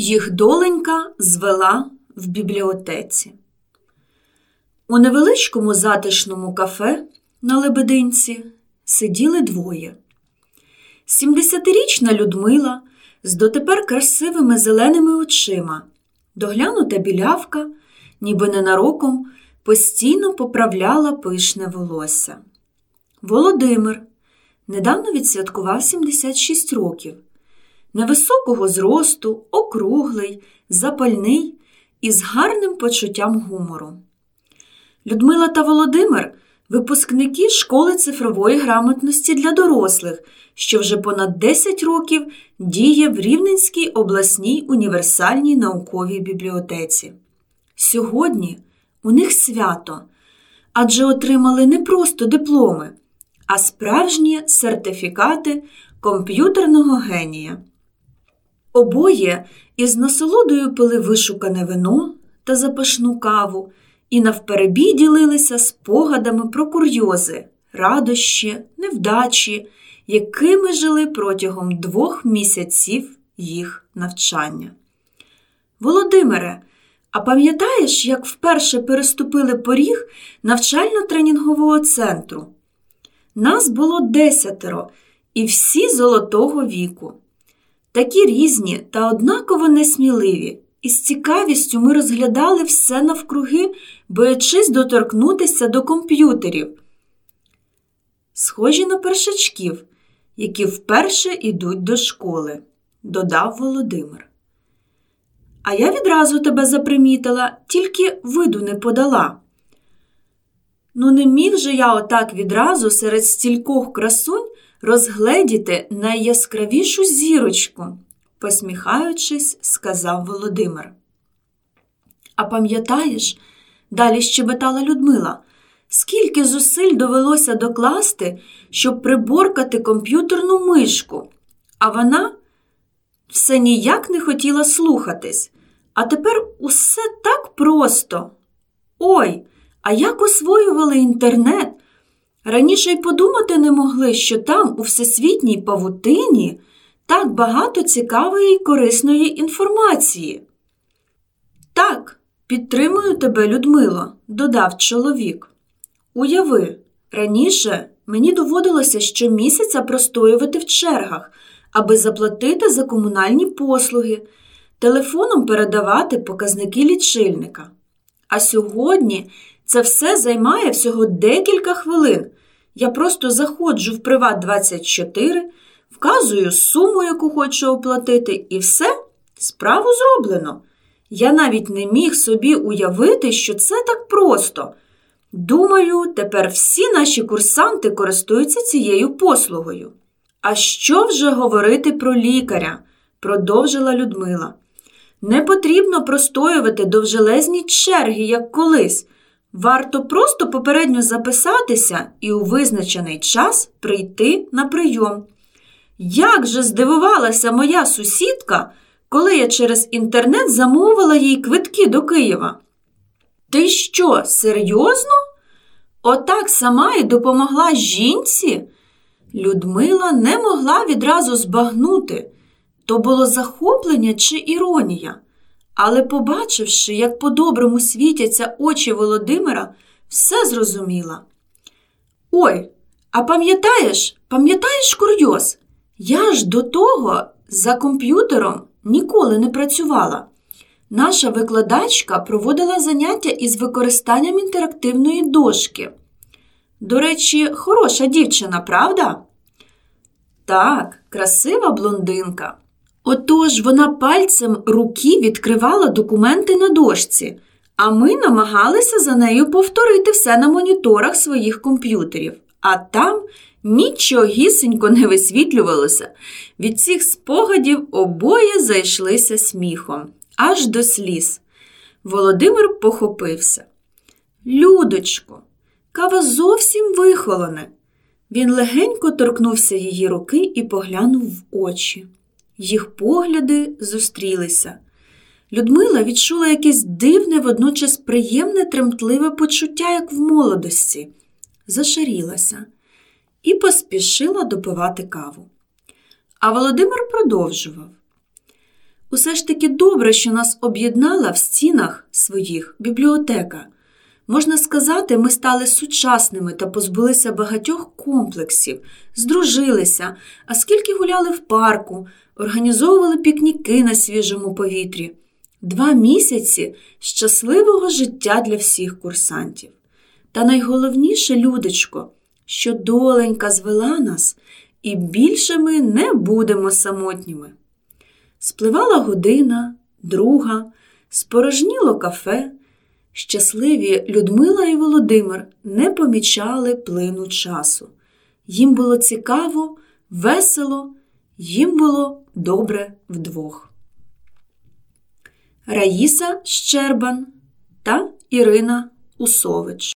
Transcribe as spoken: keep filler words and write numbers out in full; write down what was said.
Їх доленька звела в бібліотеці. У невеличкому затишному кафе на Лебединці сиділи двоє. Сімдесятирічна Людмила з дотепер красивими зеленими очима, доглянута білявка, ніби ненароком, постійно поправляла пишне волосся. Володимир недавно відсвяткував сімдесят шість років. Невисокого зросту, округлий, запальний і з гарним почуттям гумору. Людмила та Володимир – випускники школи цифрової грамотності для дорослих, що вже понад десять років діє в Рівненській обласній універсальній науковій бібліотеці. Сьогодні у них свято, адже отримали не просто дипломи, а справжні сертифікати комп'ютерного генія. Обоє із насолодою пили вишукане вино та запашну каву і навперебій ділилися спогадами про курйози, радощі, невдачі, якими жили протягом двох місяців їх навчання. Володимире, а пам'ятаєш, як вперше переступили поріг навчально-тренінгового центру? Нас було десятеро, і всі золотого віку. Такі різні та однаково несміливі. І з цікавістю ми розглядали все навкруги, боячись доторкнутися до комп'ютерів. Схожі на першачків, які вперше йдуть до школи, додав Володимир. А я відразу тебе запримітила, тільки виду не подала. Ну не міг же я отак відразу серед стількох красунь розгледіти найяскравішу зірочку, посміхаючись, сказав Володимир. А пам'ятаєш, далі щебетала Людмила, скільки зусиль довелося докласти, щоб приборкати комп'ютерну мишку, а вона все ніяк не хотіла слухатись. А тепер усе так просто. Ой, а як освоювали інтернет? Раніше й подумати не могли, що там, у всесвітній павутині, так багато цікавої і корисної інформації. Так, підтримую тебе, Людмило, додав чоловік. Уяви, раніше мені доводилося щомісяця простоювати в чергах, аби заплатити за комунальні послуги, телефоном передавати показники лічильника. А сьогодні це все займає всього декілька хвилин. Я просто заходжу в Приват двадцять чотири, вказую суму, яку хочу оплатити, і все, справу зроблено. Я навіть не міг собі уявити, що це так просто. Думаю, тепер всі наші курсанти користуються цією послугою. А що вже говорити про лікаря, продовжила Людмила. Не потрібно простоювати довжелезні черги, як колись. Варто просто попередньо записатися і у визначений час прийти на прийом. Як же здивувалася моя сусідка, коли я через інтернет замовила їй квитки до Києва. Ти що, серйозно? Отак сама і допомогла жінці? Людмила не могла відразу збагнути, то було захоплення чи іронія. Але побачивши, як по-доброму світяться очі Володимира, все зрозуміла. Ой, а пам'ятаєш, пам'ятаєш курйоз? Я ж до того за комп'ютером ніколи не працювала. Наша викладачка проводила заняття із використанням інтерактивної дошки. До речі, хороша дівчина, правда? Так, красива блондинка. Отож, вона пальцем руки відкривала документи на дошці, а ми намагалися за нею повторити все на моніторах своїх комп'ютерів. А там нічогісінько не висвітлювалося. Від цих спогадів обоє зайшлися сміхом, аж до сліз. Володимир похопився. Людочко, кава зовсім вихолоне. Він легенько торкнувся її руки і поглянув в очі. Їх погляди зустрілися. Людмила відчула якесь дивне, водночас приємне, тремтливе почуття, як в молодості. Зашарілася і поспішила допивати каву. А Володимир продовжував. Усе ж таки добре, що нас об'єднала в стінах своїх бібліотека. Можна сказати, ми стали сучасними та позбулися багатьох комплексів, здружилися, а скільки гуляли в парку, організовували пікніки на свіжому повітрі. Два місяці щасливого життя для всіх курсантів. Та найголовніше, Людочко, що доленька звела нас, і більше ми не будемо самотніми. Спливала година, друга, спорожніло кафе. Щасливі Людмила і Володимир не помічали плину часу. Їм було цікаво, весело, їм було добре вдвох. Раїса Щербан та Ірина Усович.